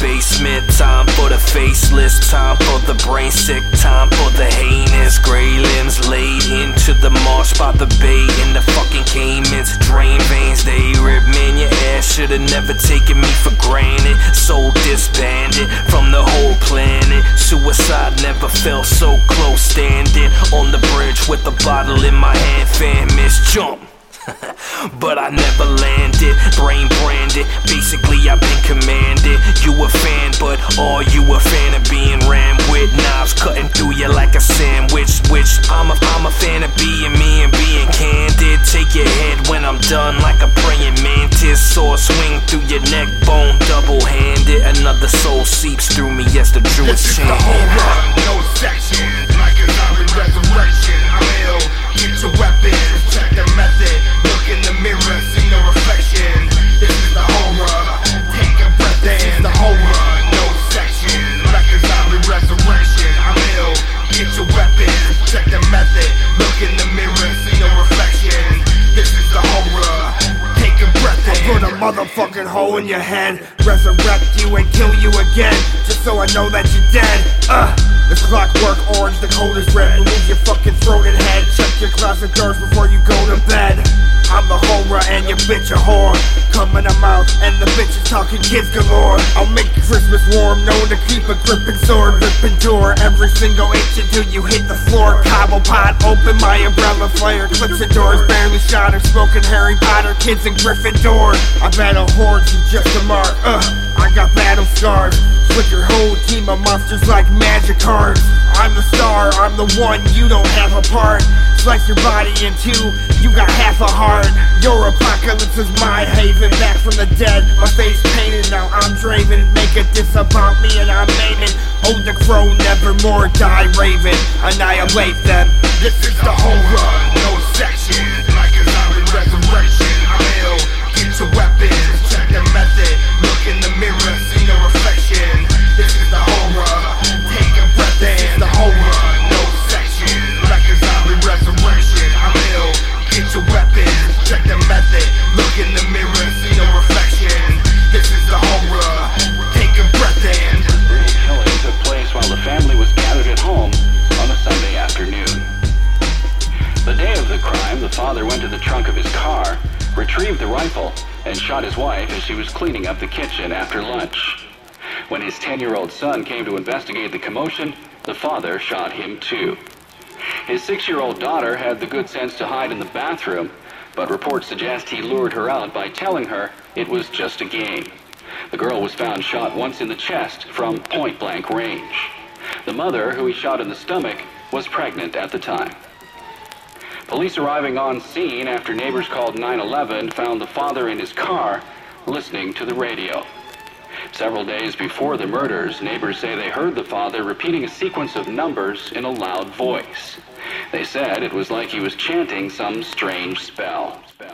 basement. Time for the faceless, time for the brain sick, time for the heinous. Gray limbs laid into the marsh by the bay in the fucking Caymans. Drain veins, they rip, man, your ass should've never taken me for granted. Soul disbanded from the whole planet. Suicide never felt so close, standing on the bridge with a bottle in my hand. Famished, jump. But I never landed, brain branded. Basically I've been commanded. You a fan, but are you a fan of being rammed with knives cutting through you like a sandwich? Which I'm a fan of being me and being candid. Take your head when I'm done like a praying mantis. Sword swing through your neck bone, double-handed. Another soul seeps through me as the Druids chant. This is the whole run, no section. Like a zombie resurrection. I'm ill, get your weapons, check the method. Look in the mirror, see no reflection. This is the horror, take a breath in. This is the horror, no section. Like a zombie resurrection. I'm ill, get your weapons, check the method. Look in the mirror, see no reflection. This is the horror, take a breath in. I'll put a motherfucking hole in your head, resurrect you and kill you again, just so I know that you're dead. The clockwork orange, the coldest red. Remove your fucking throat and head. Check your closet doors before you go to bed. I'm the horror and your bitch a whore. Come in the mouth and the bitch is talking kids galore. I'll make Christmas warm, known to keep a gripping sword. Rip and door every single inch until you hit the floor. Cobble pot, open my umbrella flare. Clips and doors, barely shot her. Smoking Harry Potter, kids in Gryffindor. I battle hordes in just a mark. I got battle scars. With your whole team of monsters like magic cards. I'm the star, I'm the one, you don't have a part. Slice your body in two, you got half a heart. Your apocalypse is my haven, back from the dead. My face painted, now I'm Draven. Make a diss about me and I'm naming. Hold the crow, nevermore die raven. Annihilate them. This is the whole run, no section. Like a zombie resurrection. I'm ill, get your weapons, check the method. Look in the mirror, see no reflection. This is the horror, take a breath in. This is the horror, no section. Like a zombie resurrection. I'm ill, get your weapons, check the method. Look in the mirror, see no reflection. This is the horror, take a breath in. The killing took place while the family was gathered at home on a Sunday afternoon. The day of the crime, the father went to the trunk of his car, retrieved the rifle, and shot his wife as she was cleaning up the kitchen after lunch. When his 10-year-old son came to investigate the commotion, the father shot him too. His 6-year-old daughter had the good sense to hide in the bathroom, but reports suggest he lured her out by telling her it was just a game. The girl was found shot once in the chest from point-blank range. The mother, who he shot in the stomach, was pregnant at the time. Police arriving on scene after neighbors called 911 found the father in his car listening to the radio. Several days before the murders, neighbors say they heard the father repeating a sequence of numbers in a loud voice. They said it was like he was chanting some strange spell.